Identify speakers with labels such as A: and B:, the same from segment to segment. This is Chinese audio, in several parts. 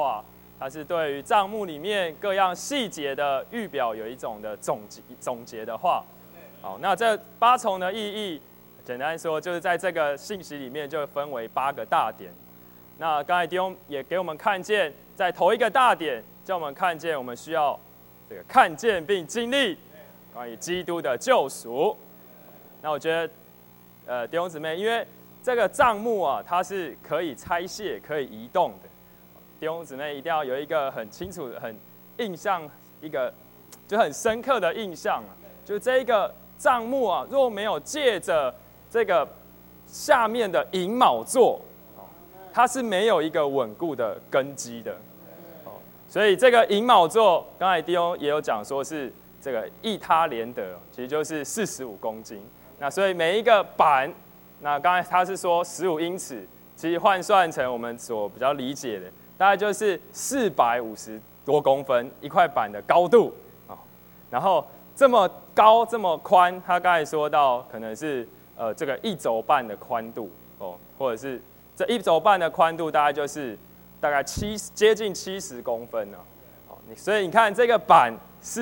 A: 话，它是对于账目里面各样细节的预表有一种的总结的话。好，那这8重的意义，简单说就是在这个信息里面就分为8个大点。那刚才弟兄也给我们看见，在头一个大点，叫我们看见我们需要这个看见并经历关于基督的救赎。那我觉得，弟兄姊妹，因为这个账目啊，它是可以拆卸、可以移动的。弟兄姊妹一定要有一个很清楚、很印象，一个就很深刻的印象啊，就这一个账目啊，若没有借着这个下面的寅卯座，它是没有一个稳固的根基的。所以这个寅卯座，刚才弟兄也有讲说是这个一他连得，其实就是45公斤。那所以每一个板，那刚才他是说15英尺，其实换算成我们所比较理解的，大概就是450多公分一块板的高度。然后这么高这么宽，他刚才说到可能是这个1肘半的宽度或者是这1肘半的宽度大概就是大概接近70公分了。所以你看这个板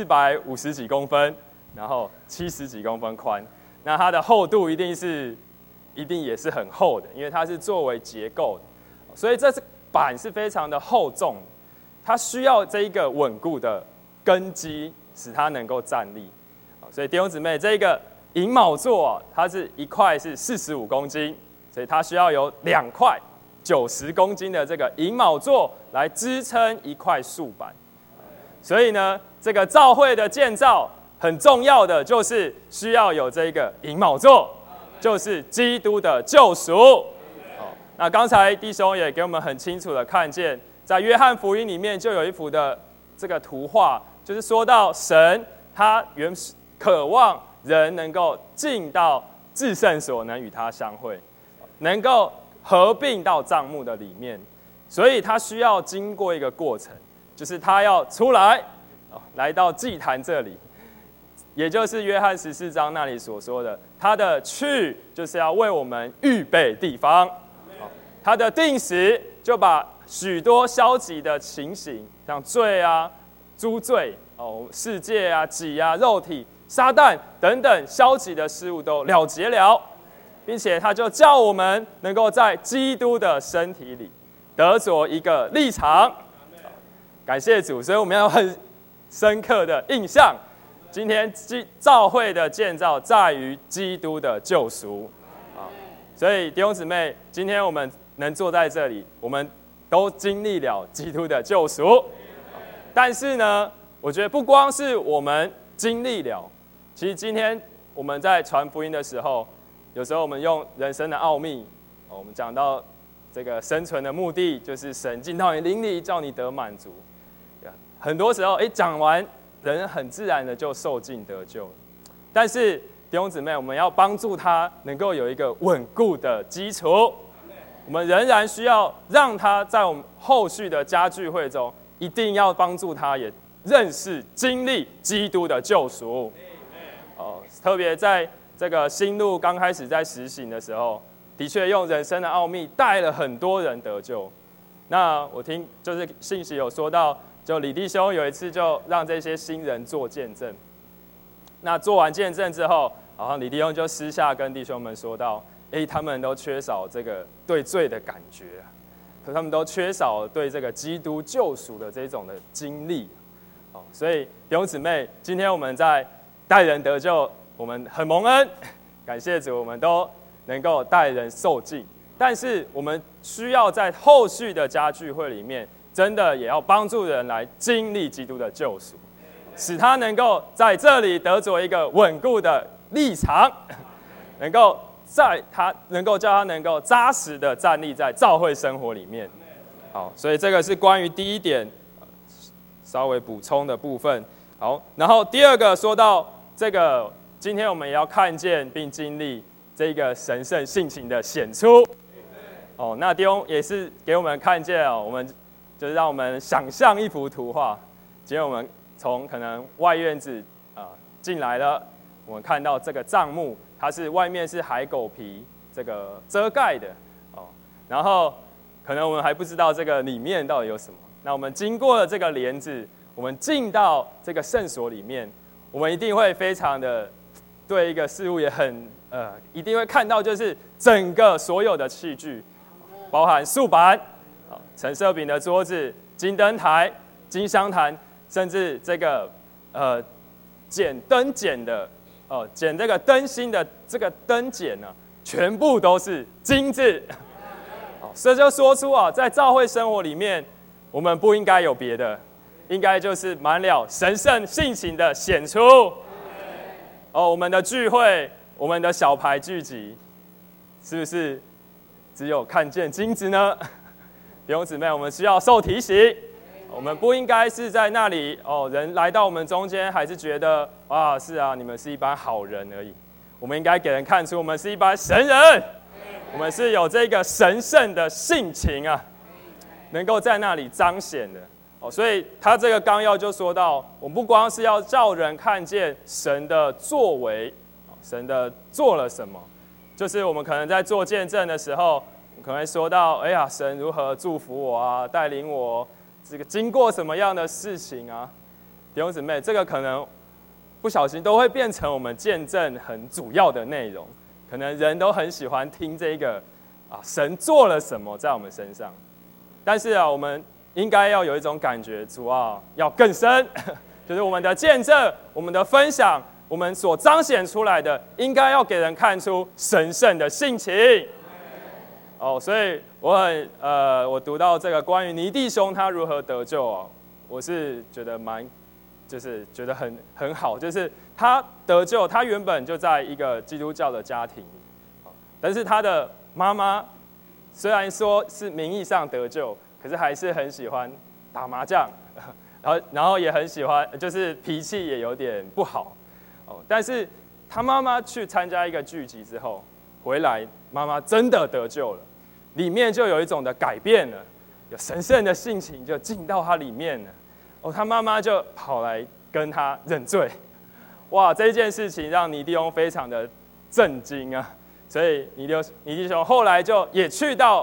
A: 450几公分，然后70几公分宽，那它的厚度一定也是很厚的，因为它是作为结构的，所以这板是非常的厚重，它需要这一个稳固的根基，使它能够站立。所以弟兄姊妹，这个寅卯座它是一块是45公斤，所以它需要有2块90公斤的这个寅卯座来支撑一块竖板。所以呢，这个教会的建造很重要的就是需要有这个寅卯座，就是基督的救赎。那刚才弟兄也给我们很清楚的看见，在约翰福音里面就有一幅的这个图画，就是说到神他原渴望人能够进到至圣所，能与他相会，能够合并到帐幕的里面，所以他需要经过一个过程，就是他要出来，来到祭坛这里，也就是约翰14章那里所说的，他的去就是要为我们预备地方。他的定时就把许多消极的情形，像罪啊、诸罪、世界啊、己啊、肉体、撒旦等等消极的事物都了结了，并且他就叫我们能够在基督的身体里得着一个立场。感谢主，所以我们要有很深刻的印象，今天教会的建造在于基督的救赎。所以弟兄姊妹，今天我们能坐在这里，我们都经历了基督的救赎。但是呢，我觉得不光是我们经历了，其实今天我们在传福音的时候，有时候我们用人生的奥秘，我们讲到这个生存的目的，就是神进到你灵里，叫你得满足。很多时候，讲完，人很自然的就受尽得救。但是弟兄姊妹，我们要帮助他能够有一个稳固的基础。我们仍然需要让他在我们后续的家聚会中，一定要帮助他也认识、经历基督的救赎。特别在这个新路刚开始在实行的时候，的确用人生的奥秘带了很多人得救。那我听就是信息有说到，就李弟兄有一次就让这些新人做见证。那做完见证之后，然后李弟兄就私下跟弟兄们说到，他们都缺少这个对罪的感觉，他们都缺少对这个基督救赎的这种的经历。所以弟兄姊妹，今天我们在带人得救，我们很蒙恩，感谢主，我们都能够带人受尽。但是我们需要在后续的家聚会里面，真的也要帮助人来经历基督的救赎，使他能够在这里得着一个稳固的立场，能够叫他能够扎实的站立在教会生活里面。好，所以这个是关于第一点稍微补充的部分。好，然后第二个说到这个，今天我们也要看见并经历这个神圣性情的显出。那弟兄也是给我们看见我们就是让我们想象一幅图画。今天我们从可能外院子进来了，我们看到这个帐幕，它是外面是海狗皮这个遮盖的然后可能我们还不知道这个里面到底有什么。 那我们经过了这个帘子，我们进到这个圣所里面，我们一定会非常的对一个事物也很一定会看到，就是整个所有的器具，包含素板、陈设饼的桌子、金灯台、金香坛，甚至这个剪这个灯芯的这个灯剪呢，全部都是金子。这就说出在教会生活里面，我们不应该有别的，应该就是满了神圣性情的显出。我们的聚会，我们的小牌聚集，是不是只有看见金子呢？弟兄姊妹，我们需要受提醒，我们不应该是在那里人来到我们中间，还是觉得是啊，你们是一般好人而已。我们应该给人看出，我们是一般神人，我们是有这个神圣的性情啊，能够在那里彰显的。所以他这个纲要就说到，我们不光是要叫人看见神的作为，神的做了什么，就是我们可能在做见证的时候，可能会说到，神如何祝福我啊，带领我这个经过什么样的事情啊，弟兄姊妹，这个可能不小心都会变成我们见证很主要的内容，可能人都很喜欢听这个神做了什么在我们身上，但是我们应该要有一种感觉，主要更深，就是我们的见证、我们的分享、我们所彰显出来的，应该要给人看出神圣的性情。所以我读到这个关于尼弟兄他如何得救我是觉得就是觉得很好，就是他得救，他原本就在一个基督教的家庭，但是他的妈妈虽然说是名义上得救，可是还是很喜欢打麻将，然后也很喜欢，就是脾气也有点不好。但是他妈妈去参加一个聚集之后回来，妈妈真的得救了，里面就有一种的改变了，有神圣的性情就进到他里面了。他妈妈就跑来跟他认罪。哇，这件事情让尼弟兄非常的震惊啊！所以尼弟兄后来就也去到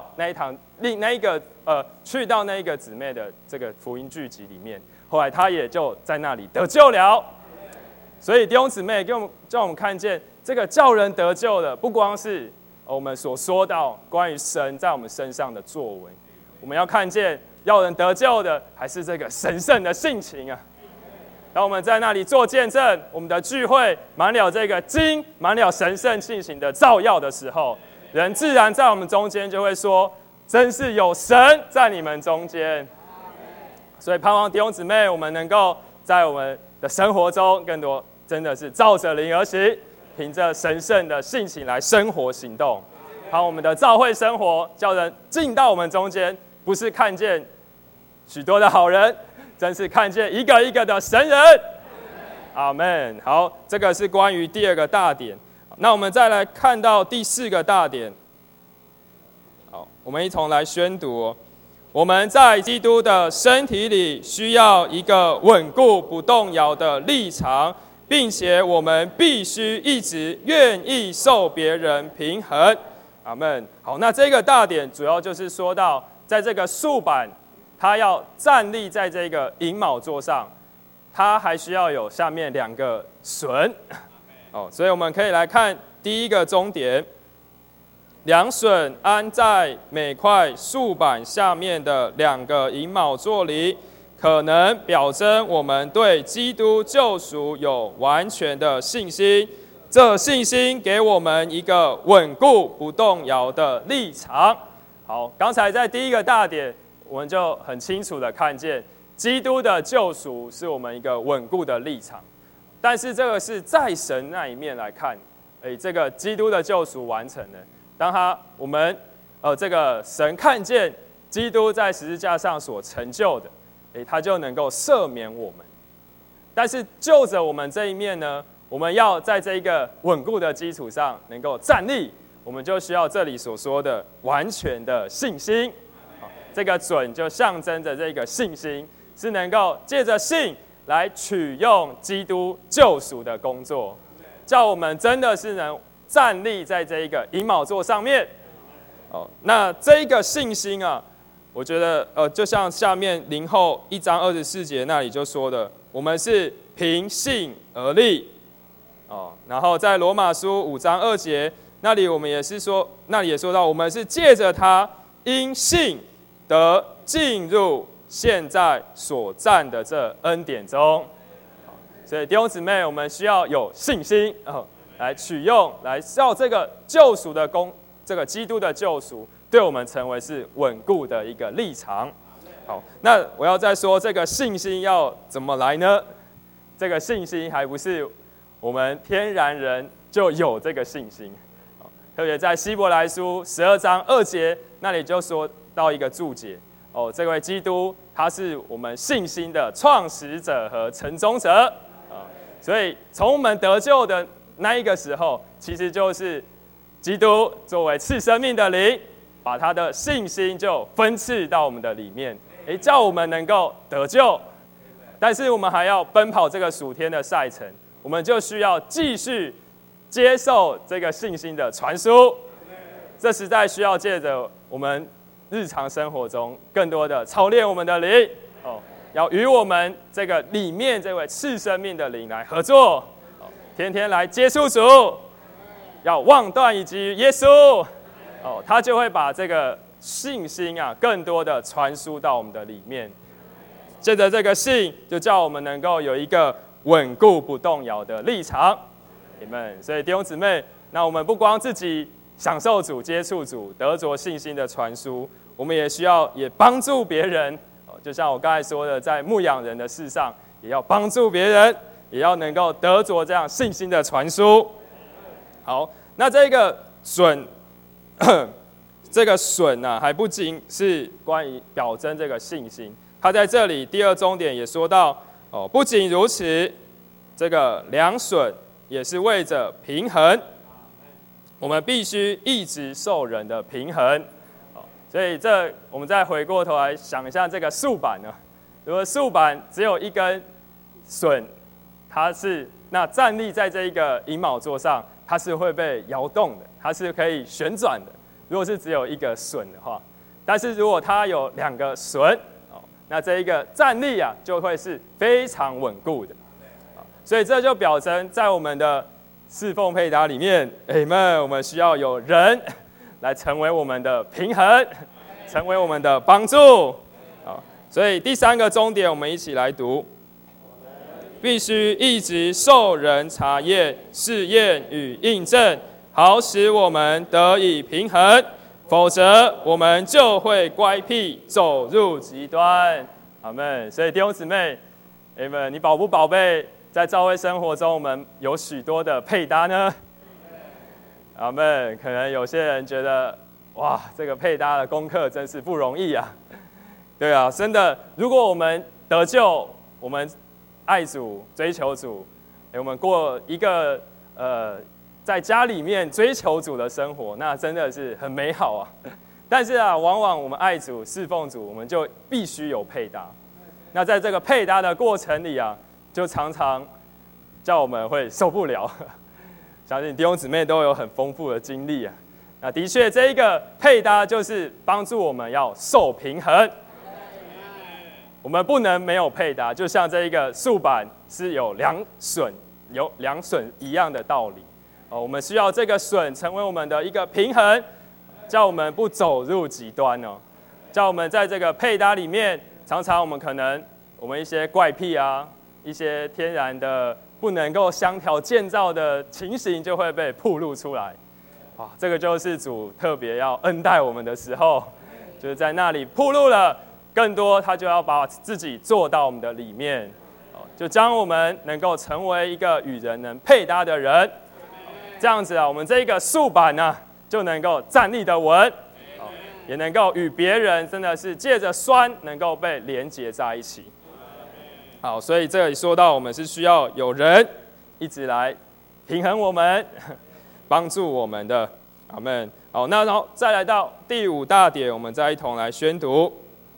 A: 去到那一个姊妹的这个福音聚集里面，后来他也就在那里得救了。所以弟兄姊妹，叫我们看见这个叫人得救的，不光是我们所说到关于神在我们身上的作为，我们要看见要人得救的，还是这个神圣的性情啊！当我们在那里做见证，我们的聚会满了这个金，满了神圣性情的照耀的时候，人自然在我们中间就会说：真是有神在你们中间。所以盼望弟兄姊妹，我们能够在我们的生活中更多真的是照着灵而行，凭着神圣的性情来生活行动。好，我们的教会生活叫人进到我们中间，不是看见许多的好人，真是看见一个一个的神人。阿们。好，这个是关于第二个大点。那我们再来看到第四个大点。好，我们一同来宣读我们在基督的身体里需要一个稳固不动摇的立场，并且我们必须一直愿意受别人平衡。阿们。好，那这个大点主要就是说到，在这个素板，它要站立在这个银卯座上，它还需要有下面两个榫。所以我们可以来看第一个中点，两榫安在每块素板下面的两个银卯座里，可能表征我们对基督救赎有完全的信心。这信心给我们一个稳固不动摇的立场。好，刚才在第一个大点，我们就很清楚的看见，基督的救赎是我们一个稳固的立场。但是这个是在神那一面来看，这个基督的救赎完成了。当我们这个神看见基督在十字架上所成就的，他就能够赦免我们。但是就着我们这一面呢，我们要在这一个稳固的基础上能够站立，我们就需要这里所说的完全的信心。这个准就象征着这个信心，是能够借着信来取用基督救赎的工作，叫我们真的是能站立在这一个银卯座上面。那这一个信心我觉得就像下面林后1章24节那里就说的，我们是凭信而立。然后在罗马书5章2节那里我们也是说，那里也说到，我们是借着他因信得进入现在所占的这恩典中。所以弟兄姊妹，我们需要有信心来取用，来要这个救赎的这个基督的救赎，对我们成为是稳固的一个立场。好，那我要再说这个信心要怎么来呢？这个信心还不是我们天然人就有这个信心，特别在希伯来书12章2节那里就说到一个注解这位基督他是我们信心的创始者和成终者所以从我们得救的那一个时候，其实就是基督作为赐生命的灵，把他的信心就分赐到我们的里面，叫我们能够得救。但是我们还要奔跑这个属天的赛程，我们就需要继续接受这个信心的传输。这实在需要借着我们日常生活中更多的操练我们的灵要与我们这个里面这位赐生命的灵来合作天天来接触主，要忘断以及耶稣他就会把这个信心更多的传输到我们的里面。借着这个信，就叫我们能够有一个稳固不动摇的立场。Amen。所以弟兄姊妹，那我们不光自己享受主、接触主、得着信心的传输，我们也需要也帮助别人。就像我刚才说的，在牧养人的事上，也要帮助别人，也要能够得着这样信心的传输。好，那这个损，这个损还不仅是关于表征这个信心。他在这里第二重点也说到不仅如此，这个良损也是为着平衡，我们必须一直受人的平衡。所以我们再回过头来想一下这个竖板呢，如果竖板只有一根榫，它是那站立在这一个银卯座上，它是会被摇动的，它是可以旋转的。如果是只有一个榫的话，但是如果它有2个榫，那这一个站立就会是非常稳固的。所以这就表征在我们的侍奉配搭里面，我们需要有人来成为我们的平衡，成为我们的帮助。所以第3个重点，我们一起来读：必须一直受人查验、试验与印证，好使我们得以平衡。否则，我们就会乖僻，走入极端。阿们。所以弟兄姊妹，你宝不宝贝？在教会生活中，我们有许多的配搭呢。阿们。可能有些人觉得，哇，这个配搭的功课真是不容易啊。对啊，真的，如果我们得救，我们爱主、追求主，我们过一个在家里面追求主的生活，那真的是很美好啊。但是往往我们爱主、侍奉主，我们就必须有配搭。那在这个配搭的过程里就常常叫我们会受不了。相信弟兄姊妹都有很丰富的经历那的确，这一个配搭就是帮助我们要受平衡。我们不能没有配搭，就像这一个竖板是有2榫一样的道理。我们需要这个榫成为我们的一个平衡，叫我们不走入极端叫我们在这个配搭里面，常常我们一些怪癖一些天然的不能够相调建造的情形就会被暴露出来。这个就是主特别要恩待我们的时候，就是在那里暴露了更多，他就要把自己做到我们的里面，就将我们能够成为一个与人能配搭的人。这样子我们这个竖板就能够站立得稳，也能够与别人真的是借着栓能够被连结在一起。好，所以这里说到我们是需要有人一直来平衡我们，帮助我们的。阿们。好，那然后再来到第5大点，我们再一同来宣读。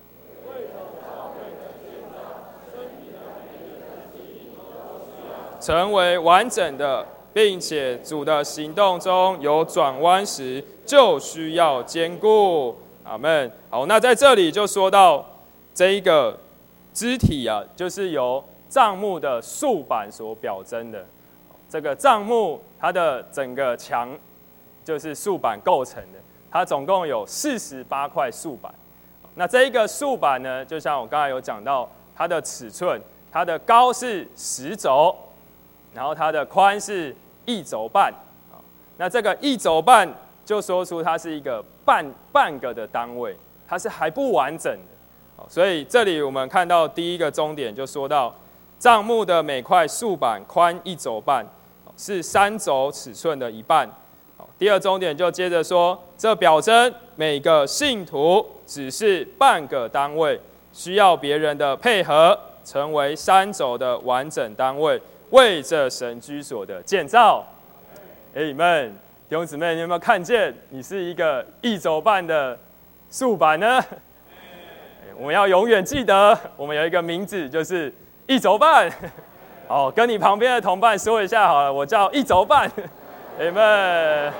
A: 成为完整的，并且主的行动中有转弯时，就需要坚固。 阿们。好，那在这里就说到这一个肢体啊，就是由帐幕的竖板所表征的。这个帐幕它的整个墙就是竖板构成的，它总共有48块竖板。那这一个竖板呢，就像我刚才有讲到，它的尺寸，它的高是10肘，然后它的宽是1肘半。那这个1肘半就说出它是一个半个的单位，它是还不完整的。所以这里我们看到第一个终点就说到，帐幕的每块竖板宽1肘半，是3肘尺寸的一半。第二终点就接着说，这表征每个信徒只是半个单位，需要别人的配合，成为3肘的完整单位，为这神居所的建造。Amen。弟兄姊妹，你有没有看见你是一个1肘半的竖板呢？我们要永远记得，我们有一个名字，就是1肘半。好，跟你旁边的同伴说一下好了，我叫1肘半。Amen。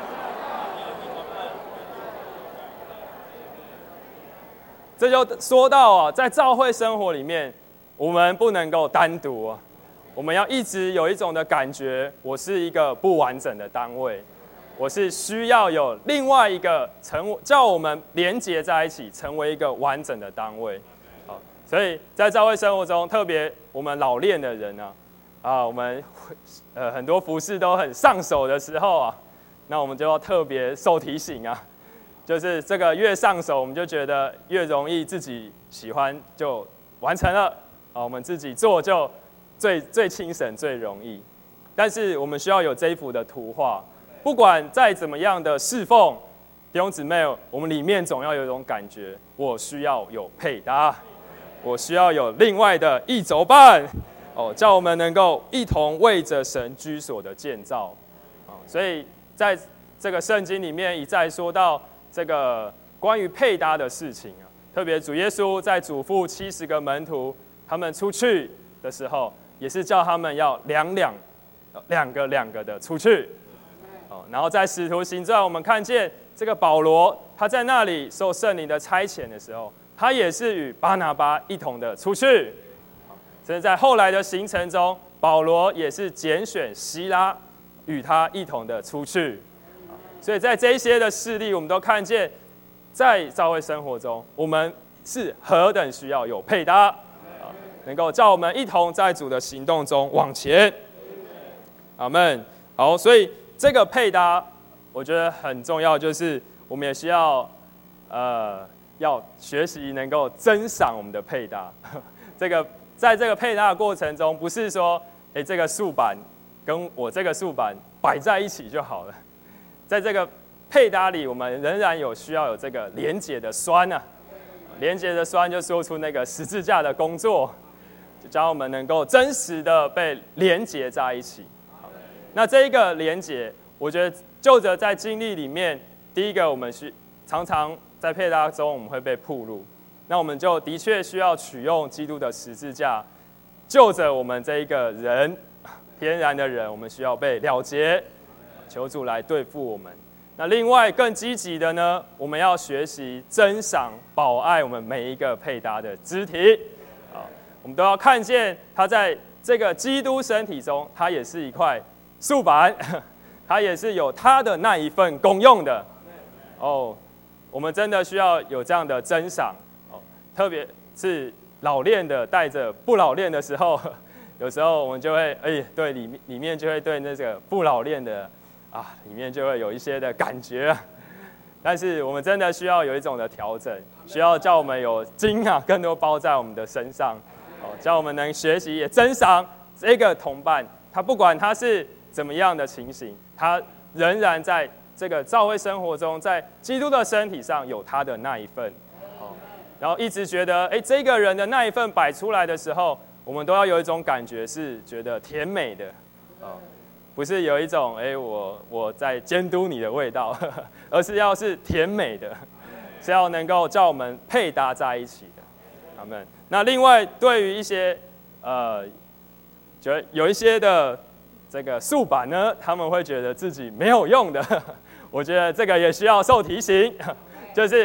A: 这就说到啊，在教会生活里面，我们不能够单独啊，我们要一直有一种的感觉，我是一个不完整的单位，我是需要有另外一个叫我们连结在一起，成为一个完整的单位。好，所以在教会生活中，特别我们老练的人啊，我们很多服事都很上手的时候啊，那我们就要特别受提醒啊。就是这个越上手，我们就觉得越容易自己喜欢就完成了啊，我们自己做就最轻省最容易。但是我们需要有这一幅的图画，不管再怎么样的侍奉，弟兄姊妹，我们里面总要有一种感觉，我需要有配搭，我需要有另外的1肘半哦，叫我们能够一同为着神居所的建造。所以在这个圣经里面一再说到这个关于配搭的事情啊，特别主耶稣在嘱咐70个门徒，他们出去的时候，也是叫他们要两个的出去。然后在使徒行传，我们看见这个保罗，他在那里受圣灵的差遣的时候，他也是与巴拿巴一同的出去。甚至在后来的行程中，保罗也是拣选希拉，与他一同的出去。所以在这一些的事例，我们都看见，在教会生活中，我们是何等需要有配搭，能够叫我们一同在主的行动中往前。阿们。好，所以这个配搭，我觉得很重要，就是我们也需要要学习能够珍赏我们的配搭。在这个配搭的过程中，不是说，这个竖板跟我这个竖板摆在一起就好了。在这个配搭里，我们仍然需要有这个连结的栓啊，连结的栓就说出那个十字架的工作，就教我们能够真实的被连结在一起。那这一个连结，我觉得就着在经历里面，第一个我们常常在配搭中我们会被暴露，那我们就的确需要取用基督的十字架，就着我们这一个人天然的人，我们需要被了结。求主来对付我们。那另外更积极的呢，我们要学习珍赏、保爱我们每一个配搭的肢体。我们都要看见它在这个基督身体中，它也是一块竖板，它也是有它的那一份功用的。我们真的需要有这样的珍赏。特别是老练的带着不老练的时候，有时候我们就会对里面就会对那个不老练的。里面就会有一些的感觉，但是我们真的需要有一种的调整，需要叫我们有筋更多包在我们的身上，叫我们能学习也珍赏这个同伴，他不管他是怎么样的情形，他仍然在这个教会生活中，在基督的身体上有他的那一份，然后一直觉得这个人的那一份摆出来的时候，我们都要有一种感觉是觉得甜美的，不是有一种我在监督你的味道，而是要是甜美的，是要能够叫我们配搭在一起的。阿们。那另外对于一些觉得有一些的这个竖板呢，他们会觉得自己没有用的，我觉得这个也需要受提醒，就是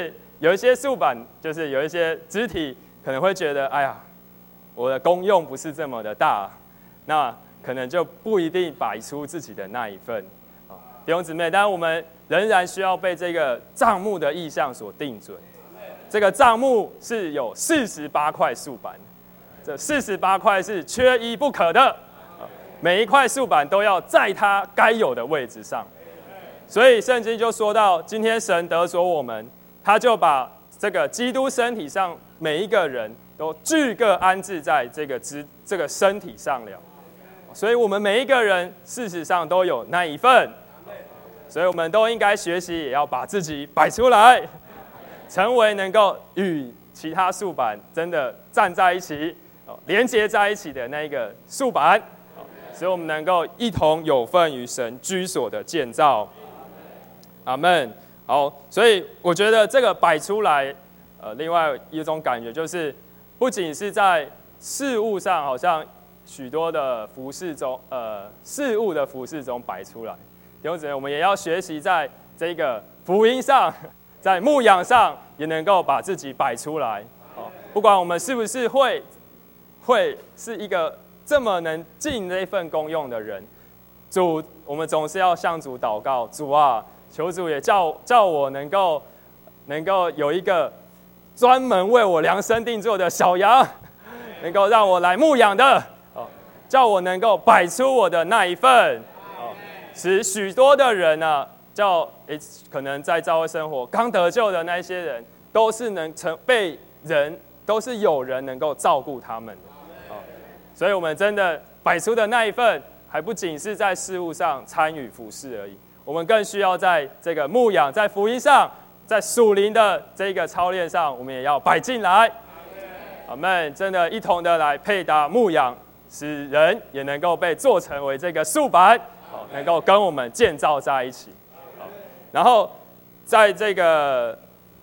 A: 有一些素板，就是有一些肢体可能会觉得，哎呀，我的功用不是这么的大，那可能就不一定摆出自己的那一份。弟兄姊妹，但我们仍然需要被这个帐幕的意象所定准。这个帐幕是有48块素板，这48块是缺一不可的，每一块素板都要在它该有的位置上。所以圣经就说到，今天神得着我们，他就把这个基督身体上每一个人都俱各安置在这个身体上了。所以我们每一个人事实上都有那一份，所以我们都应该学习，也要把自己摆出来，成为能够与其他素板真的站在一起、连接在一起的那一个素板，所以我们能够一同有份于神居所的建造。阿们。好，所以我觉得这个摆出来，另外一种感觉就是，不仅是在事物上，好像许多的服事中，事物的服事中摆出来。弟兄姊妹，我们也要学习在这个福音上，在牧养上，也能够把自己摆出来。不管我们是不是会是一个这么能尽这份功用的人，主，我们总是要向主祷告，主啊，求主也叫我能够有一个专门为我量身定做的小羊，能够让我来牧养的，叫我能够摆出我的那一份，使许多的人呢，可能在教会生活刚得救的那些人，都是都是有人能够照顾他们的，所以我们真的摆出的那一份，还不仅是在事物上参与服事而已。我们更需要在这个牧养，在福音上，在属灵的这个操练上，我们也要摆进来。我们真的一同的来配搭牧养，使人也能够被做成为这个素板，能够跟我们建造在一起。然后在这个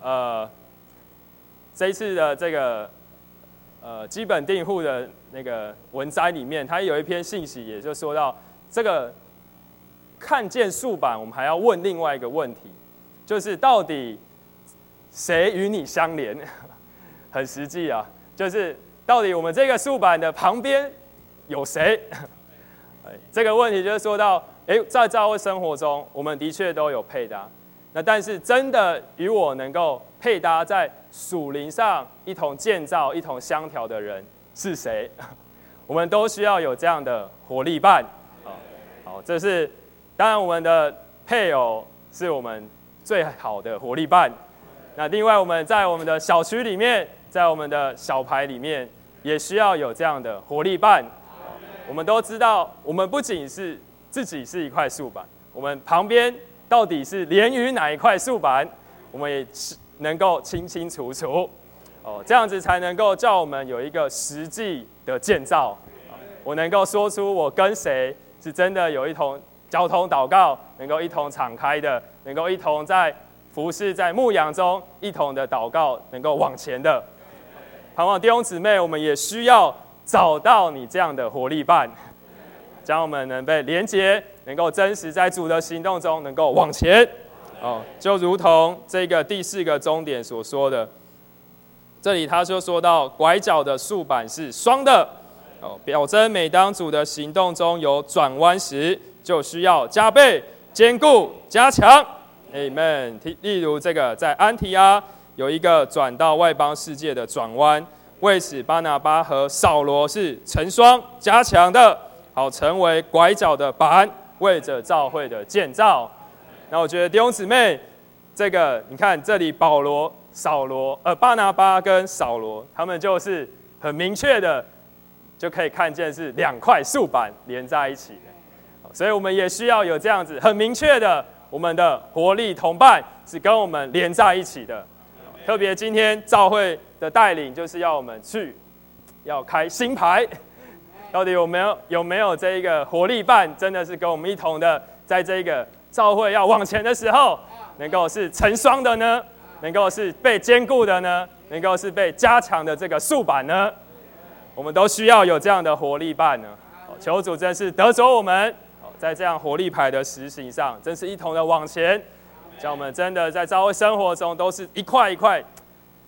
A: 这一次的这个基本订户的那个文摘里面，它有一篇信息，也就说到这个。看见素板，我们还要问另外一个问题，就是到底谁与你相连？很实际啊，就是到底我们这个素板的旁边有谁？这个问题就是说到，在教会生活中，我们的确都有配搭，那但是真的与我能够配搭在属灵上一同建造、一同相调的人是谁？我们都需要有这样的活力伴。好，这是。当然，我们的配偶是我们最好的活力伴。那另外，我们在我们的小区里面，在我们的小排里面，也需要有这样的活力伴。我们都知道，我们不仅是自己是一块素板，我们旁边到底是连于哪一块素板，我们也能够清清楚楚。这样子才能够叫我们有一个实际的建造。我能够说出我跟谁是真的有一同。交通祷告能够一同敞开的，能够一同在服事、在牧养中一同的祷告，能够往前的。盼望弟兄姊妹，我们也需要找到你这样的活力伴，将我们能被连结，能够真实在主的行动中能够往前。就如同这个第4个终点所说的，这里他就说到拐角的素板是双的，表征每当主的行动中有转弯时。就需要加倍坚固加强 ，Amen。例如这个在安提阿有一个转到外邦世界的转弯，为此巴拿巴和扫罗是成双加强的，好成为拐角的板，为着教会的建造。那我觉得弟兄姊妹，这个你看这里巴拿巴跟扫罗，他们就是很明确的就可以看见是2块素板连在一起的。所以我们也需要有这样子很明确的，我们的活力同伴是跟我们连在一起的。特别今天教会的带领就是要我们要开新牌，到底有没有这一个活力伴，真的是跟我们一同的，在这个教会要往前的时候，能够是成双的呢？能够是被坚固的呢？能够是被加强的这个素板呢？我们都需要有这样的活力伴呢。求主真是得着我们。在这样活力牌的实行上，真是一同的往前，叫我们真的在教会生活中都是一块一块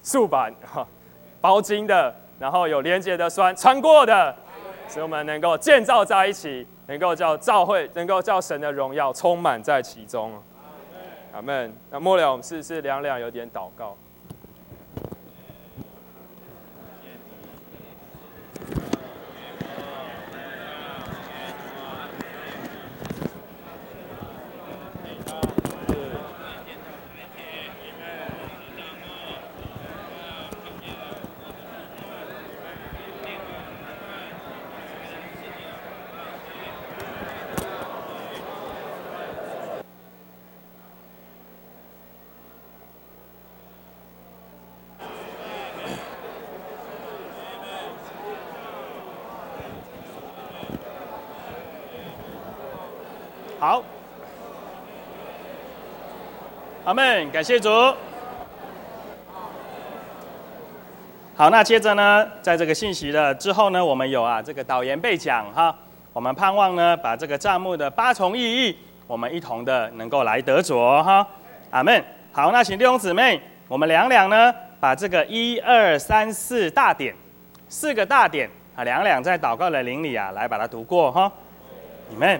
A: 束板包金的，然后有连结的栓穿过的，使我们能够建造在一起，能够叫教会，能够叫神的荣耀充满在其中。阿们。那末了，我们是两有点祷告。
B: 好，阿们，感谢主。好，那接着呢，在这个信息的之后呢，我们有这个导言备讲哈。我们盼望呢，把这个帐幕的8重意义，我们一同的能够来得着哈。阿们。好，那请弟兄姊妹，我们两呢，把这个1、2、3、4大点，4个大点两在祷告的灵里来把它读过哈。你们。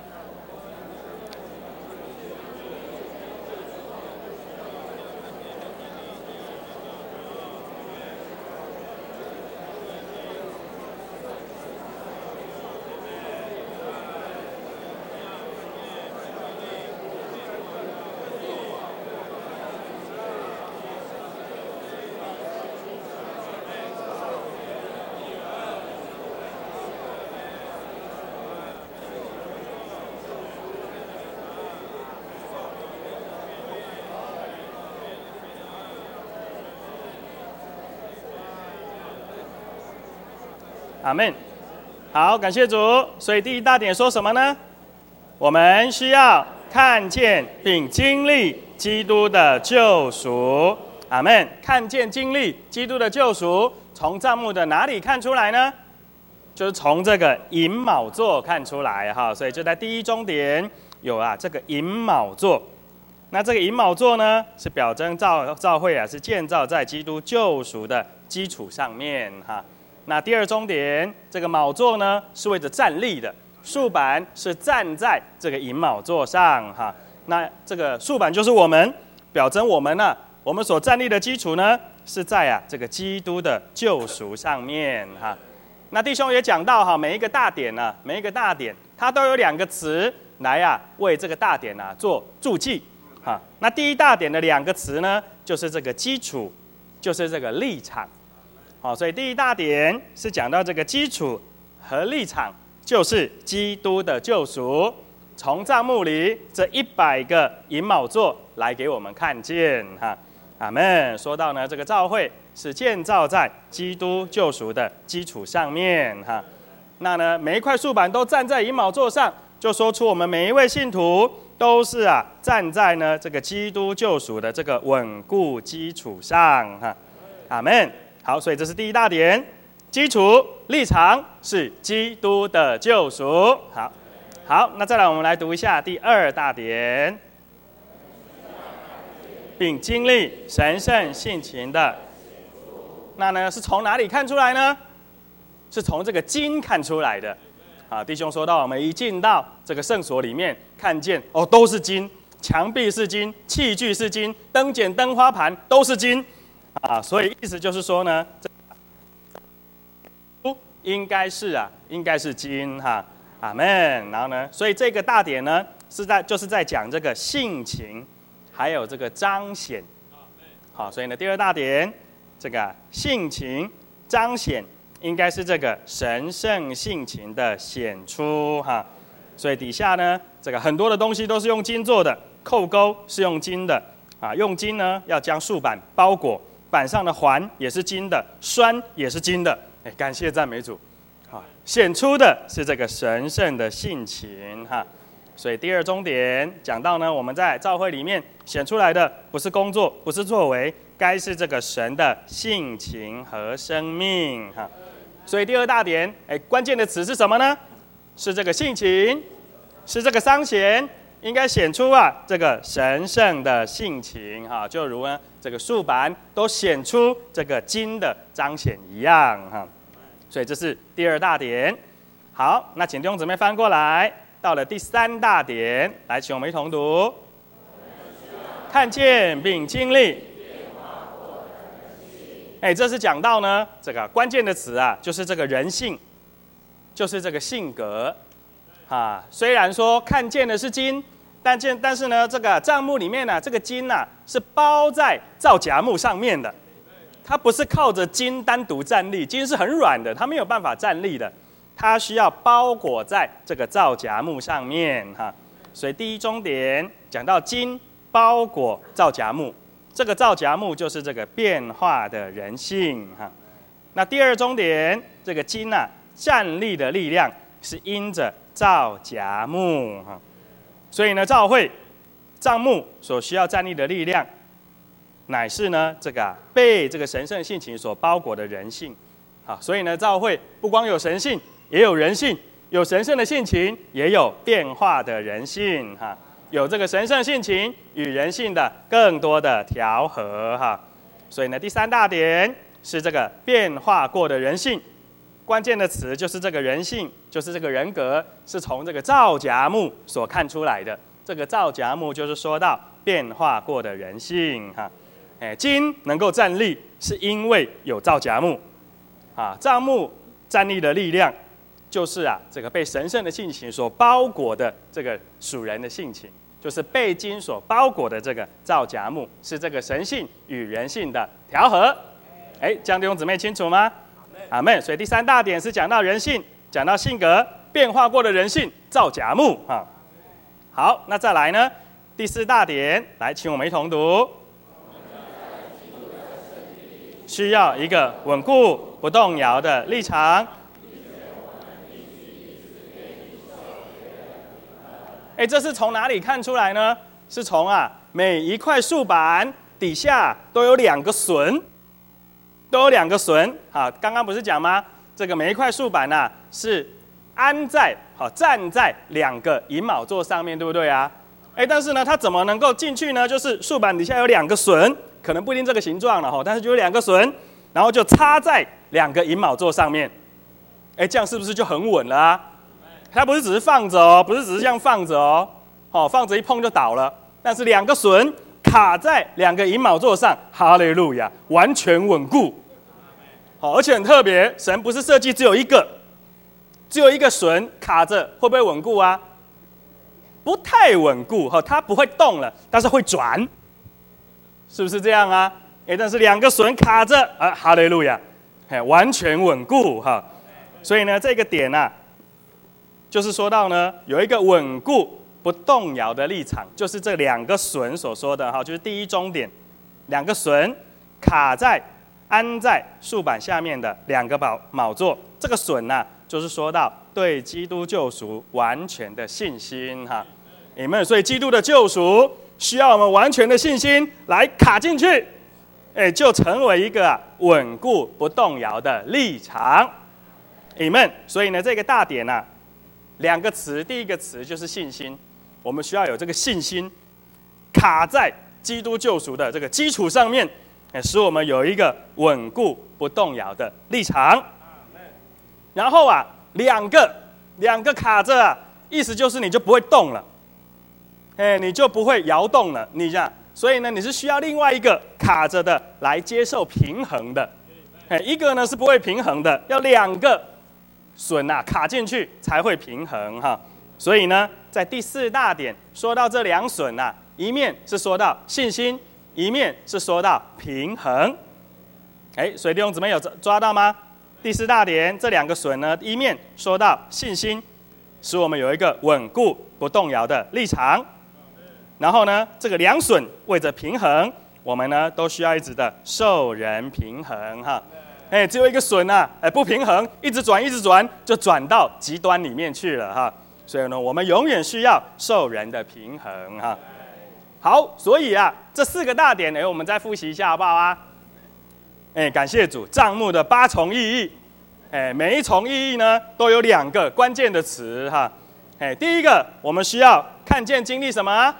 B: 阿们。好，感谢主。所以第一大点说什么呢？我们需要看见并经历基督的救赎。阿们。看见经历基督的救赎，从帐幕的哪里看出来呢？就是从这个银卯座看出来哈。所以就在第一中点有这个银卯座。那这个银卯座呢，是表征教会是建造在基督救赎的基础上面哈。那第二中点，这个卯座呢是为着站立的，束板是站在这个银卯座上哈。那这个束板就是我们，表征我们我们所站立的基础呢是在这个基督的救赎上面哈。那弟兄也讲到每一个大点它都有2个词来为这个大点做注记哈。那第一大点的2个词呢，就是这个基础，就是这个立场。好，所以第一大点是讲到这个基础和立场，就是基督的救赎。从帐幕里这100个银卯座来给我们看见哈。阿们。说到呢，这个教会是建造在基督救赎的基础上面哈。那呢，每一块束板都站在银卯座上，就说出我们每一位信徒都是站在呢这个基督救赎的这个稳固基础上哈。阿们。好，所以这是第一大点，基础立场是基督的救赎。好，那再来我们来读一下第2大点，并经历神圣性情的。那呢是从哪里看出来呢？是从这个金看出来的。弟兄说到我们一进到这个圣所里面，看见都是金，墙壁是金，器具是金，灯剪灯花盘都是金。所以意思就是说呢，应该是金哈。阿们。然后呢，所以这个大点呢就是在讲这个性情，还有这个彰显。好，所以呢第2大点这个性情彰显，应该是这个神圣性情的显出哈。所以底下呢这个很多的东西都是用金做的，扣钩是用金的用金呢要将束板包裹。板上的环也是金的，栓也是金的。感谢赞美主，显出的是这个神圣的性情哈。所以第2中点讲到呢，我们在教会里面显出来的不是工作，不是作为，该是这个神的性情和生命哈。所以第2大点，关键的词是什么呢？是这个性情，是这个彰显， 应该显出啊这个神圣的性情哈，就如呢这个树板都显出这个金的彰显一样哈。所以这是第二大点。好，那请弟兄姊妹翻过来，到了第三大点，来，请我们一同读：看见并经历。这是讲到呢这个关键的词啊，就是这个人性，就是这个性格啊。虽然说看见的是金。但是呢，这个帐幕里面呢，这个金呢是包在皂荚木上面的，它不是靠着金单独站立，金是很软的，它没有办法站立的，它需要包裹在这个皂荚木上面哈。所以第一中点讲到金包裹皂荚木，这个皂荚木就是这个变化的人性哈。那第二中点，这个金啊站立的力量是因着皂荚木哈。所以呢，教会帐幕所需要站立的力量，乃是呢这个被这个神圣性情所包裹的人性。好，所以呢，教会不光有神性，也有人性，有神圣的性情，也有变化的人性哈。有这个神圣性情与人性的更多的调和哈。所以呢，第三大点是这个变化过的人性。关键的词就是这个人性，就是这个人格，是从这个皂荚木所看出来的。这个皂荚木就是说到变化过的人性哈。金能够站立，是因为有皂荚木啊。帐幕站立的力量，就是啊这个被神圣的性情所包裹的这个属人的性情，就是被金所包裹的这个皂荚木，是这个神性与人性的调和。这样弟兄姊妹清楚吗？阿们。所以第三大点是讲到人性，讲到性格变化过的人性，皂荚木啊。好，那再来呢？第四大点，来，请我们一同读。需要一个稳固不动摇的立场。这是从哪里看出来呢？是从每一块树板底下都有两个榫。刚刚不是讲吗？这个每一块树板是站在两个银卯座上面，对不对啊？但是呢，它怎么能够进去呢？就是树板底下有两个榫，可能不一定这个形状了但是就有两个榫，然后就插在两个银卯座上面。这样是不是就很稳了啊？它不是只是放着不是只是这样放着放着一碰就倒了，但是两个榫卡在两个银卯座上，哈利路亚，完全稳固。而且很特别，神不是设计只有一个榫卡着，会不会稳固啊？不太稳固它不会动了，但是会转，是不是这样啊？但是两个榫卡着哈利路亚，完全稳固所以呢，这个点就是说到呢，有一个稳固不动摇的立场，就是这两个榫所说的就是第一中点，两个榫安在树板下面的两个卯座，这个榫就是说到对基督救赎完全的信心你们，所以基督的救赎需要我们完全的信心来卡进去，就成为一个稳固不动摇的立场。你们，所以呢，这个大点两个词，第一个词就是信心，我们需要有这个信心卡在基督救赎的这个基础上面，使我们有一个稳固不动摇的立场。然后两个卡着意思就是你就不会动了，你就不会摇动了，所以呢，你是需要另外一个卡着的来接受平衡的，一个呢是不会平衡的，要两个榫卡进去才会平衡所以呢，在第四大点说到这两榫一面是说到信心，一面是说到平衡。所以弟兄姊妹有抓到吗？第四大点这两个榫呢，一面说到信心，使我们有一个稳固不动摇的立场。然后呢，这个两榫为着平衡，我们呢都需要一直的受人平衡只有一个榫不平衡，一直转，就转到极端里面去了所以呢，我们永远需要受人的平衡好，所以这四个大点我们再复习一下好不好啊？感谢主，帐幕的8重意义，每一重意义呢都有2个关键的词第一个，我们需要看见经历什么？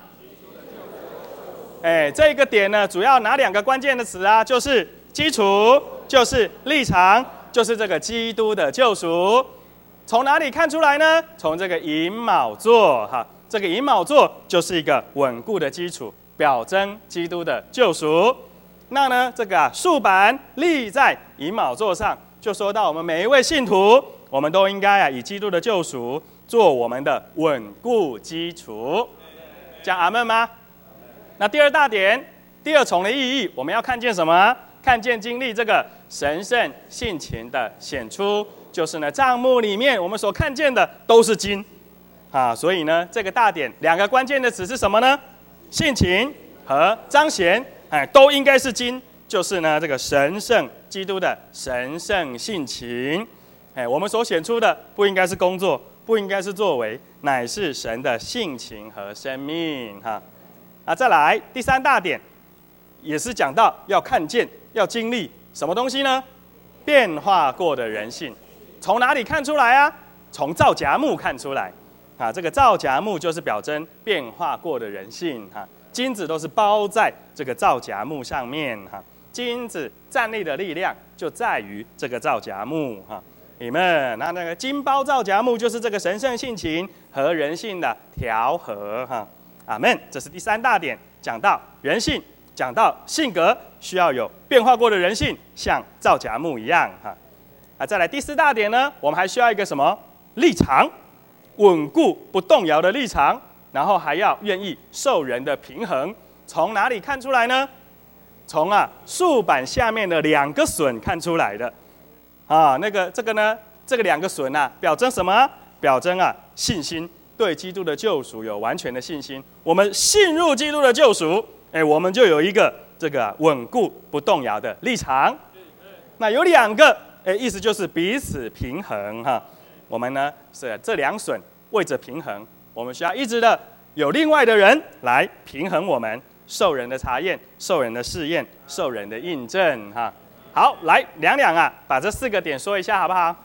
B: 这个点呢，主要哪两个关键的词啊？就是基础，就是立场，就是这个基督的救赎。从哪里看出来呢？从这个寅卯座哈，这个寅卯座就是一个稳固的基础，表征基督的救赎。那呢，这个竖板立在寅卯座上，就说到我们每一位信徒，我们都应该以基督的救赎做我们的稳固基础。讲阿们吗？那第二大点，第二重的意义，我们要看见什么？看见经历这个神圣性情的显出，就是呢帐幕里面我们所看见的都是金啊，所以呢这个大点两个关键的词是什么呢？性情和彰显，都应该是金，就是呢这个神圣基督的神圣性情。我们所显出的不应该是工作，不应该是作为，乃是神的性情和生命哈。再来第三大点，也是讲到要看见、要经历什么东西呢？变化过的人性。从哪里看出来啊？从皂荚木看出来啊。这个皂荚木就是表征变化过的人性哈。金子都是包在这个皂荚木上面哈。金子站立的力量就在于这个皂荚木哈。你们那个金包皂荚木就是这个神圣性情和人性的调和哈。阿们。这是第三大点，讲到人性，讲到性格需要有变化过的人性，像皂荚木一样哈。再来第四大点呢，我们还需要一个什么？立场，稳固不动摇的立场，然后还要愿意受人的平衡。从哪里看出来呢？从竖板下面的两个榫看出来的啊。这个呢，这个两个榫表征什么？表征信心，对基督的救赎有完全的信心。我们信入基督的救赎，我们就有一个这个稳固不动摇的立场。那有两个，意思就是彼此平衡哈。我们呢是这两榫为着平衡，我们需要一直的有另外的人来平衡我们，受人的查验，受人的试验，受人的印证哈。好，来两把这四个点说一下好不好？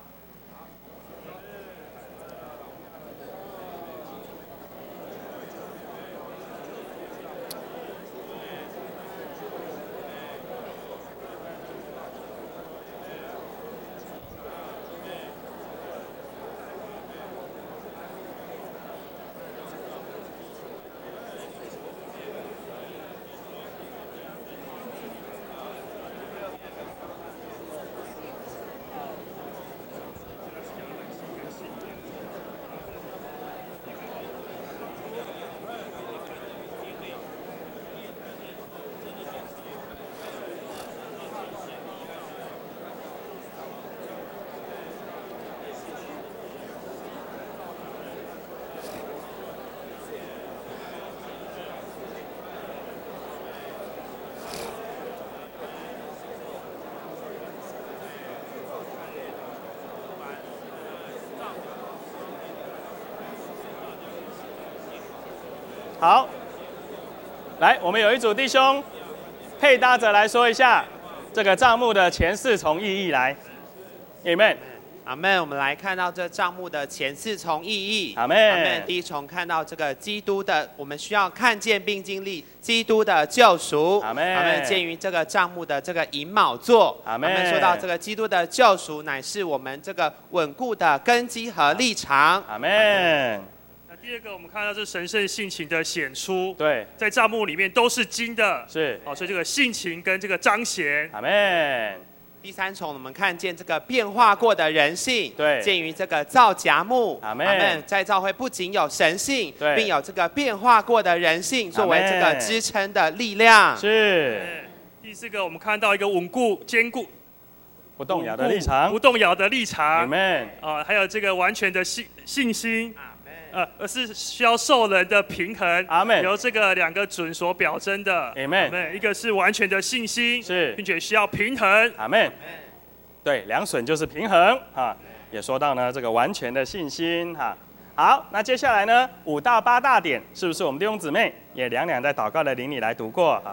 B: 好，来，我们有一组弟兄配搭着来说一下这个帐幕的前四重意义。来 ，Amen，
C: 阿们。我们来看到这帐幕的前四重意义。
B: 阿们，
C: 阿们。第一重看到这个基督的，我们需要看见并经历基督的救赎。
B: 阿们，
C: 阿们。鉴于这个帐幕的这个寅卯座，
B: 阿们。
C: 阿们。说到这个基督的救赎，乃是我们这个稳固的根基和立场。
B: 阿们。
D: 第二个，我们看到是神圣性情的显出，
B: 对，
D: 在帐幕里面都是金的，
B: 是，
D: 所以这个性情跟这个彰显。
B: 阿们。
C: 第三重，我们看见这个变化过的人性，
B: 对，
C: 鉴于这个皂荚木，
B: 阿们。
C: 阿们。在教会不仅有神性，
B: 对，
C: 并有这个变化过的人性作为这个支撑的力量。
B: 是。
D: 第四个，我们看到一个稳固、坚固、
B: 不动摇的立场，
D: 不动摇的立场。
B: 阿们。
D: 还有这个完全的信心。而是需要受人的平衡，
B: 阿们，
D: 由这个两个准所表征的，
B: 阿们，
D: 一个是完全的信心，
B: 是，
D: 并且需要平衡，
B: 阿们，对，两损就是平衡啊，也说到呢这个完全的信心哈。好，那接下来呢5到8大点，是不是我们弟兄姊妹也两在祷告的灵里来读过啊？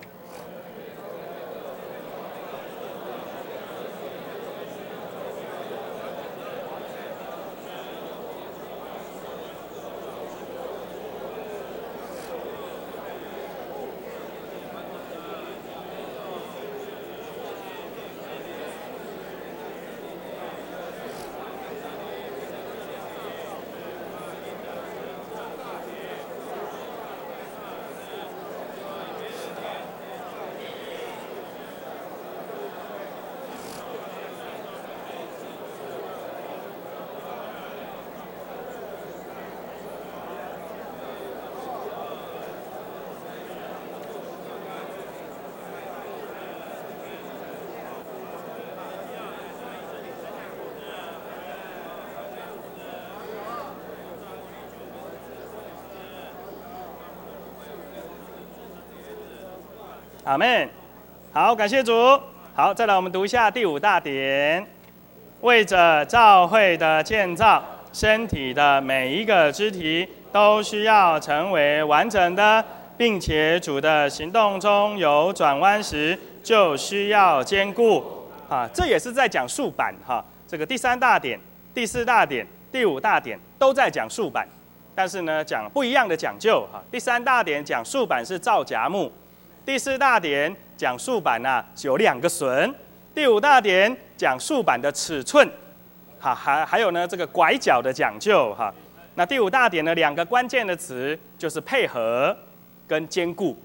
B: 阿们。好，感谢主。好，再来我们读一下第5大点，为着教会的建造，身体的每一个肢体都需要成为完整的，并且主的行动中有转弯时，就需要坚固。这也是在讲竖板这个第3大点、第4大点、第5大点都在讲竖板，但是呢，讲不一样的讲究第3大点讲竖板是皂荚木，第4大点讲竖板有2个榫，第5大点讲竖板的尺寸，还有呢这个拐角的讲究那第5大点呢2个关键的词就是配合跟坚固。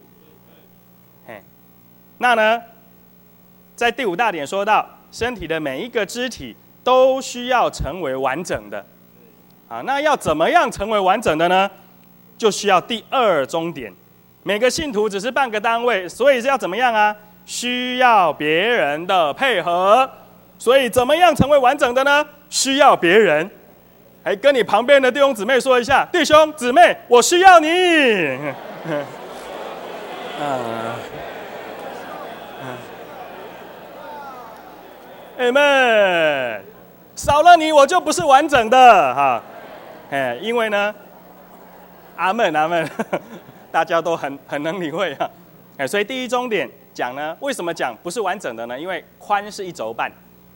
B: 那呢，在第5大点说到身体的每一个肢体都需要成为完整的那要怎么样成为完整的呢？就需要第2中点，每个信徒只是半个单位，所以是要怎么样啊？需要别人的配合。所以怎么样成为完整的呢？需要别人。跟你旁边的弟兄姊妹说一下，弟兄姊妹，我需要你。Amen， 少了你我就不是完整的因为呢，阿们阿们，大家都很能理会所以第1中点讲呢，为什么讲不是完整的呢？因为宽是1轴半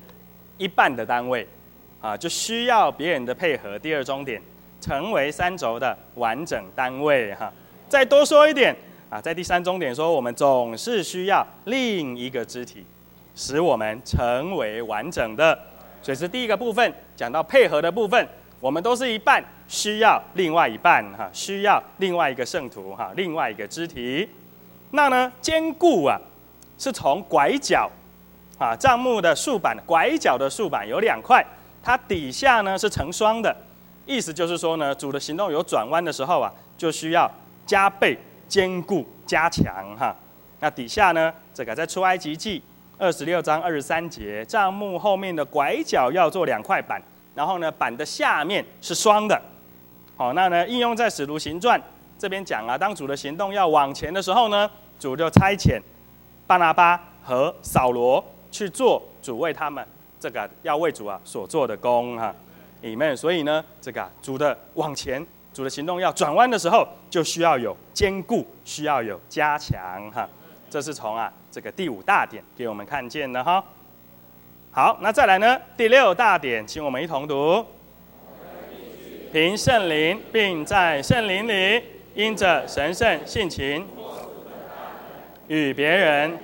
B: ，1半的单位就需要别人的配合。第2中点成为3轴的完整单位再多说一点在第3中点说，我们总是需要另一个肢体，使我们成为完整的。所以是第1个部分讲到配合的部分，我们都是一半，需要另外一半需要另外一个圣徒另外一个肢体。那呢，坚固是从拐角帐幕的竖板，拐角的竖板有2块，它底下呢是成双的，意思就是说呢，主的行动有转弯的时候就需要加倍坚固加强那底下呢，这个在出埃及记26章23节，帐幕后面的拐角要做2块板，然后呢，板的下面是双的。那呢，应用在使徒行传这边讲当主的行动要往前的时候呢，主就差遣巴拿巴和扫罗去做主为他们这个要为主所做的工Amen。所以呢，这个主的往前，主的行动要转弯的时候，就需要有坚固，需要有加强这是从这个第5大点给我们看见的好，那再来呢，第6大点，请我们一同读：凭圣灵，并在圣灵里，因着神圣性情，与别人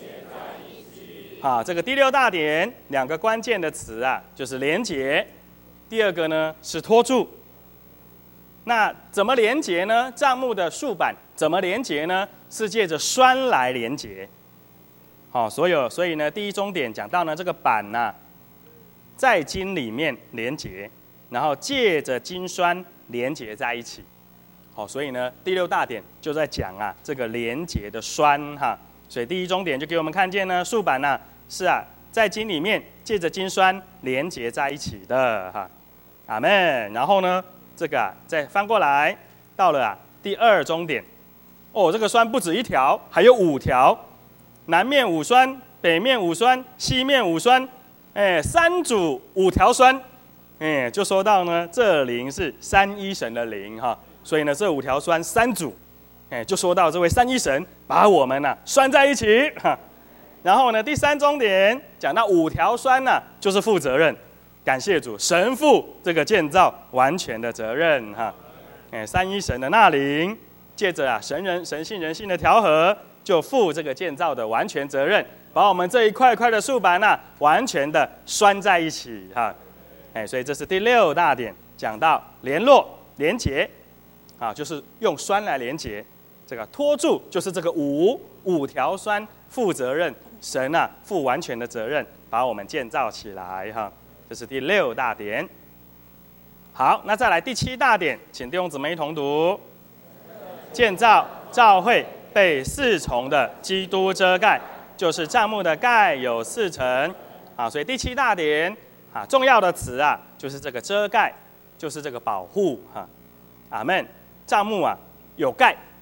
B: 这个第6大点2个关键的词就是连结，第2个呢是托住。那怎么连结呢？帐幕的竖板怎么连结呢？是借着栓来连结。所以呢，第1中点讲到呢，这个板在金里面连结，然后借着金栓连结在一起。所以呢，第6大点就在讲这个连结的栓所以第1中点就给我们看见呢，竖板是在金里面借着金栓连结在一起的阿们。然后呢，这个再翻过来，到了第2中点，这个栓不止1条，还有5条，南面5栓，北面5栓，西面5栓，3组5条栓，就说到呢，这灵是3一神的灵所以呢，这5条栓3组，就说到这位3一神把我们拴在一起然后呢，第3中点讲到5条栓就是负责任，感谢主，神负这个建造完全的责任3一神的那灵，借着神性人性的调和，就负这个建造的完全责任，把我们这一块块的竖板完全的拴在一起所以这是第6大点，讲到联络连结就是用栓来连结。这个托住就是这个5条栓负责任，神负完全的责任，把我们建造起来这是第6大点。好，那再来第7大点，请弟兄姊妹一同读：建造教会被4重的基督遮盖，就是帐幕的盖有4层所以第7大点重要的词就是这个遮盖，就是这个保护阿们。帐幕有盖，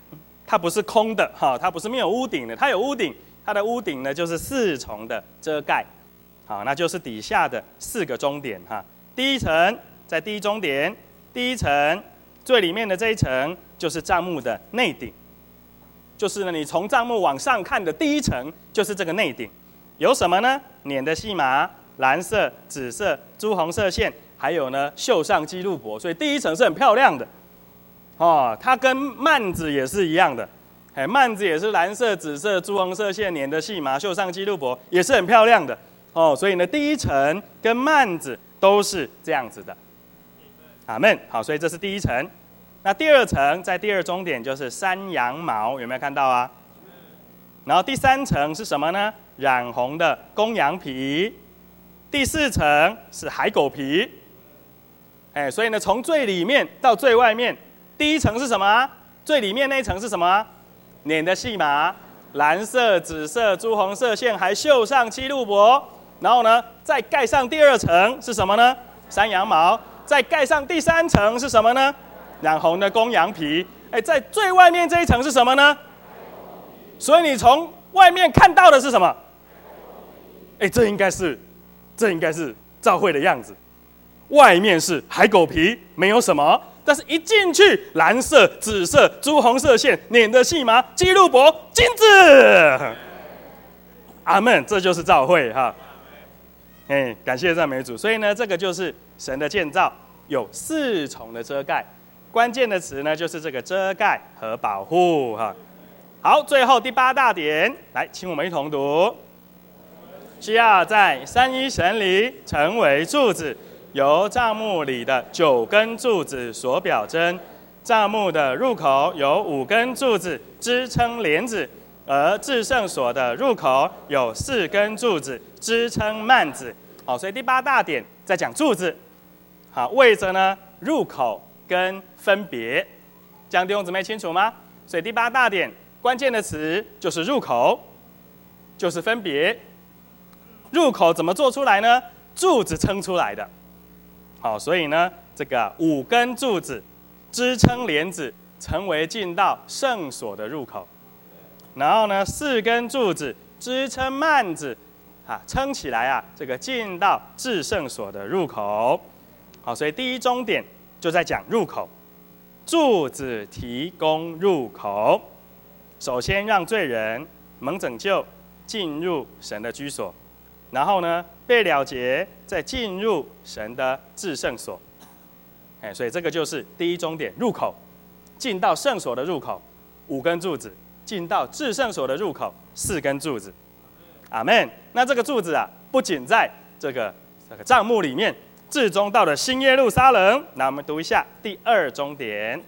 B: 它不是空的哈，它不是没有屋顶的，它有屋顶，它的屋顶呢就是4重的遮盖，好，那就是底下的4个钟点哈。第一层在第一钟点，第一层最里面的这一层就是帐幕的内顶，就是呢你从帐幕往上看的第一层就是这个内顶，有什么呢？捻的细麻、蓝色、紫色、朱红色线，还有呢绣上基路伯，所以第一层是很漂亮的。哦，它跟幔子也是一样的，幔子也是蓝色、紫色、朱红色线捻的细麻，绣上基路伯，也是很漂亮的。哦，所以呢，第一层跟幔子都是这样子的。阿们。好，所以这是第一层。那第二层在第二钟点就是山羊毛，有没有看到啊？然后第三层是什么呢？染红的公羊皮。第4层是海狗皮。所以呢，从最里面到最外面，第一层是什么？最里面那一层是什么？捻的细麻，蓝色、紫色、朱红色线，还绣上基路伯。然后呢，再盖上第2层是什么呢？山羊毛。再盖上第3层是什么呢？染红的公羊皮。在最外面这一层是什么呢？所以你从外面看到的是什么？这应该是教会的样子。外面是海狗皮，没有什么，但是一进去，蓝色、紫色、朱红色线，捻的细麻，基路伯，金子。阿们，这就是教会哈。感谢赞美主。所以呢，这个就是神的建造，有4重的遮盖。关键的词呢，就是这个遮盖和保护哈。好，最后第8大点，来，请我们一同读。需要在三一神里成为柱子，由帐幕里的9根柱子所表征。帐幕的入口有5根柱子支撑帘子，而至圣所的入口有4根柱子支撑幔子。好，所以第8大点在讲柱子，好，为着呢入口跟分别，这样弟兄姊妹清楚吗？所以第8大点关键的词就是入口，就是分别。入口怎么做出来呢？柱子撑出来的。好，所以呢，这个5根柱子支撑帘子，成为进到圣所的入口。然后呢，4根柱子支撑幔子，撑起来啊，这个进到至圣所的入口。好，所以第一钟点就在讲入口，柱子提供入口。首先让罪人蒙拯救，进入神的居所，然后呢被了结，再进入神的至圣所。所以这个就是第一钟点入口，进到圣所的入口5根柱子，进到至圣所的入口4根柱子。阿们。那这个柱子啊，不仅在这个帐幕里面，至终到了新耶路撒冷。那我们读一下第2钟点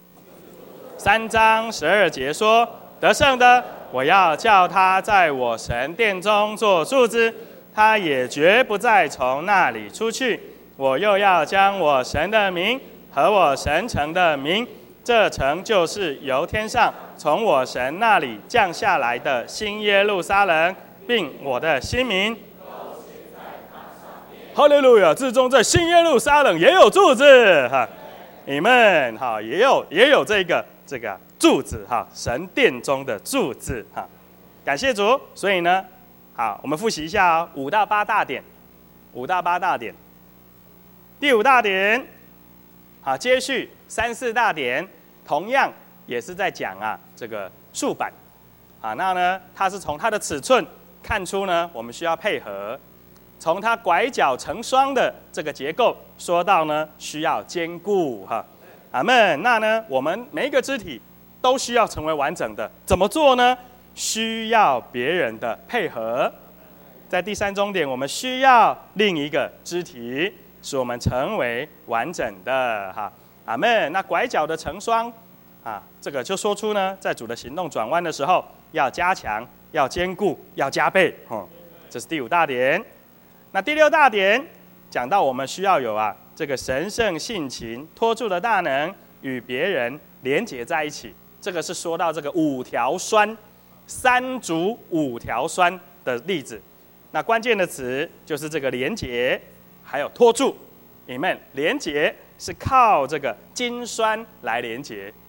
B: ，3章12节说：得胜的，我要叫他在我神殿中做柱子，他也绝不再从那里出去。我又要将我神的名和我神城的名，这城就是由天上从我神那里降下来的新耶路撒冷，并我的新名。哈利路亚！至终在新耶路撒冷也有柱子哈，你们好也有这个柱子哈，神殿中的柱子哈，感谢主。所以呢，好，我们复习一下5到8大点，5到8大点。第5大点，好，接续3、4大点，同样也是在讲这个竖板，那呢，它是从它的尺寸看出呢，我们需要配合。从它拐角成双的这个结构说到呢，需要坚固哈，阿们。那呢，我们每一个肢体都需要成为完整的，怎么做呢？需要别人的配合。在第3钟点，我们需要另一个肢体，使我们成为完整的哈，阿们。那拐角的成双这个就说出呢，在主的行动转弯的时候，要加强，要坚固，要加倍这是第5大点。那第6大点讲到我们需要有这个神圣性情托住的大能与别人连结在一起，这个是说到这个5条栓，3足5条栓的例子。那关键的词就是这个连结，还有托住。你们连结是靠这个金栓来连结，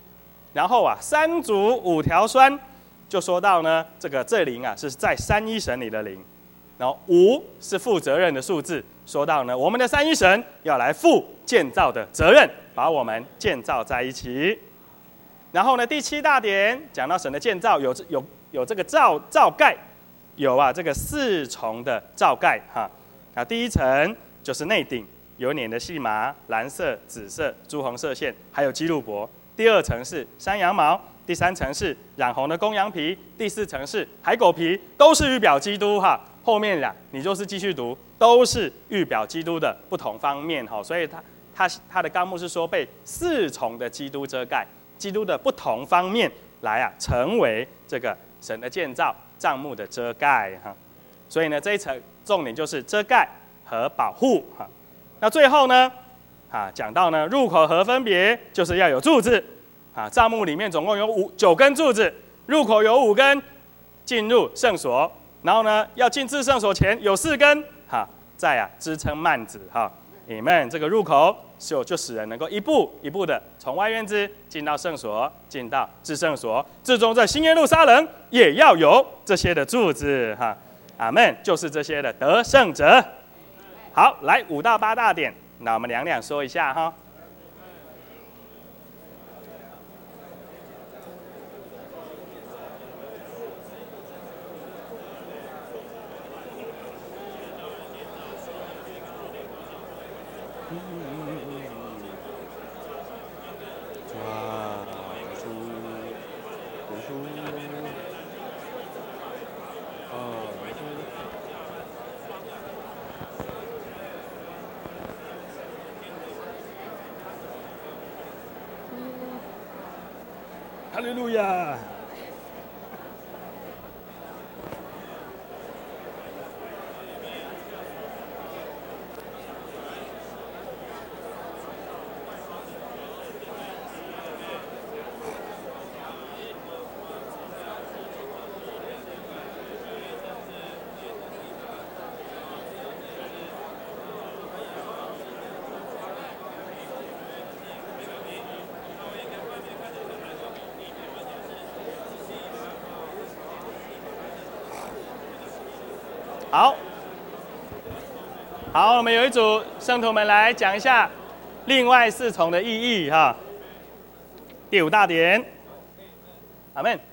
B: 然后啊，三足五条栓，就说到呢，这灵啊是在三一神里的灵，然后5是负责任的数字，说到呢，我们的三一神要来负建造的责任，把我们建造在一起。然后呢，第7大点讲到神的建造有这个罩盖，有啊这个4重的罩盖哈。啊，第一层就是内顶，有捻的细麻，蓝色、紫色、朱红色线，还有基路伯。第2层是山羊毛，第3层是染红的公羊皮，第4层是海狗皮，都是预表基督哈。后面你就是继续读，都是预表基督的不同方面哈。所以它的纲目是说被4重的基督遮盖，基督的不同方面来啊，成为这个神的建造帐幕的遮盖哈。所以呢，这一层重点就是遮盖和保护哈。那最后呢，讲到呢入口和分别，就是要有柱子啊。帐幕里面总共有9根柱子，入口有5根，进入圣所。然后呢，要进至圣所前有4根在支撑幔子哈。你们这个入口就使人能够一步一步的从外院子进到圣所，进到至圣所。至终在新耶路撒冷也要有这些的柱子哈。阿们，就是这些的得胜者。好，来5到8大点，那我们两说一下哈。哈利路亚！好，我们有一组圣徒们来讲一下另外4重的意义哈。第5大点，阿们。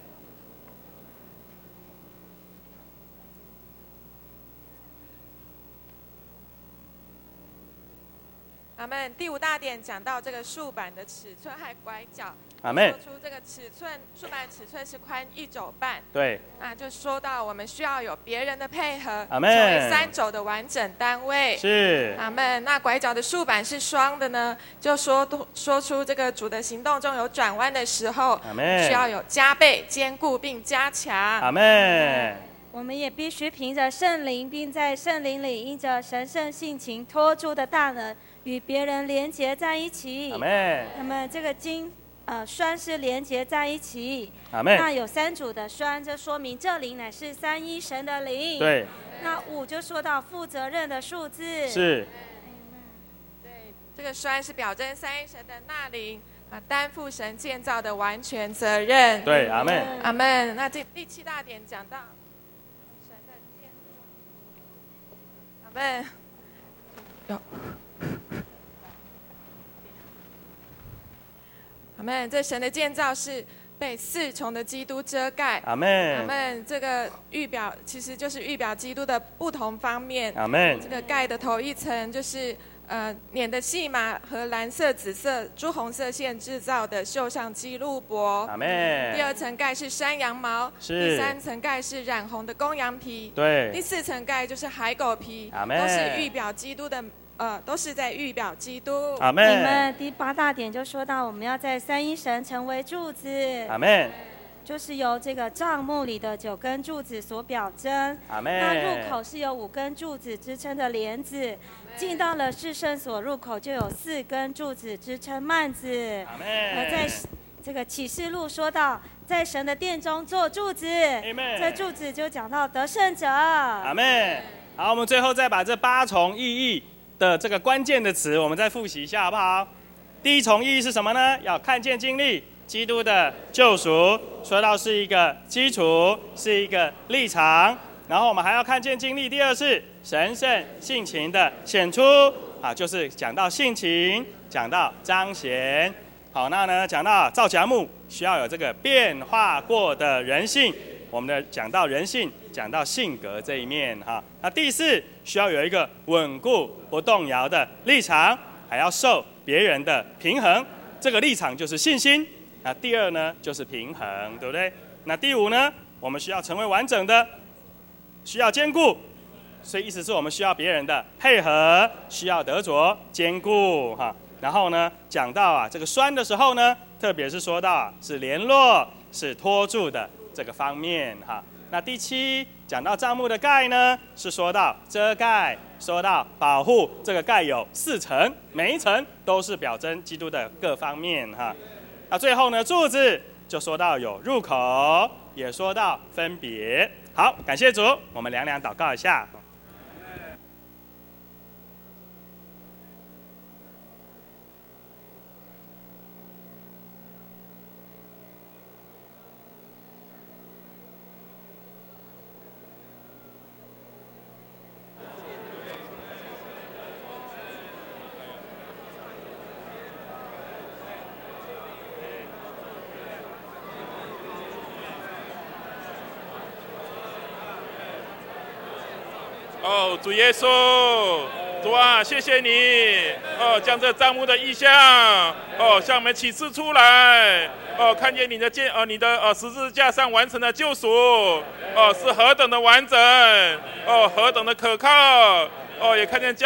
E: 阿们。第5大点讲到这个竖板的尺寸和拐角，
B: 阿们。
E: 说出这个竖板尺寸是宽1肘半。
B: 对。
E: 那就说到我们需要有别人的配合，
B: 阿们，
E: 成为3肘的完整单位。
B: 是。
E: 阿们。那拐角的竖板是双的呢，就说出这个主的行动中有转弯的时候，
B: 阿们，
E: 需要有加倍坚固并加强。
B: 阿们。
F: 我们也必须凭着圣灵，并在圣灵里因着神圣性情托住的大能，与别人连结在一起。
B: 阿们。
F: 那么这个栓是连结在一起。
B: 阿们。
F: 那有3组的栓，这说明这灵乃是三一神的灵。
B: 对。
F: 那5就说到负责任的数字。
B: 是。
E: 对，这个栓是表征三一神的纳灵担负神建造的完全责任。
B: 对，阿们。
E: 阿们。那第7大点讲到神的建造。阿们。有。阿们。这神的建造是被4重的基督遮盖。
B: 阿们。
E: 阿们。这个预表其实就是预表基督的不同方面。
B: 阿们。
E: 这个盖的头一层就是捻的细麻和蓝色、紫色、朱红色线制造的绣上基路伯。
B: 阿们。
E: 第2层盖是山羊毛。
B: 是。
E: 第3层盖是染红的公羊皮。
B: 对。
E: 第4层盖就是海狗皮。
B: 阿们。
E: 都是预表基督的。都是在预表基督。
B: 阿们。
F: 你们第8大点就说到，我们要在三一神成为柱子。
B: 阿们。
F: 就是由这个帐幕里的9根柱子所表征。
B: 阿们。
F: 那入口是由5根柱子支撑的帘子，进到了至圣所入口就有4根柱子支撑幔子。
B: 阿们。
F: 而在这个启示录说到，在神的殿中做柱子。这柱子就讲到得胜者。
B: 阿们。好，我们最后再把这8重意义的这个关键的词，我们再复习一下，好不好？第1重意义是什么呢？要看见经历， 基督的救赎，说到是一个基础，是一个立场。然后我们还要看见经历，第二是神圣性情的显出啊，就是讲到性情，讲到彰显。好，那呢讲到造假木需要有这个变化过的人性，我们的讲到人性，讲到性格这一面哈。那第四需要有一个稳固不动摇的立场，还要受别人的平衡，这个立场就是信心。那第二呢就是平衡，对不对？那第五呢，我们需要成为完整的，需要坚固，所以意思是我们需要别人的配合，需要得着坚固哈。然后呢，讲到这个酸的时候呢，特别是说到是联络、是托住的这个方面哈。那第七讲到帐幕的盖呢，是说到遮盖，说到保护，这个盖有4层，每一层都是表征基督的各方面哈。那最后呢，柱子就说到有入口，也说到分别。好，感谢主，我们两祷告一下。
G: 哦，主耶稣，主啊，谢谢你哦，将这帐幕的意象哦向我们启示出来哦，看见你的十字架上完成的救赎哦是何等的完整哦，何等的可靠哦，也看见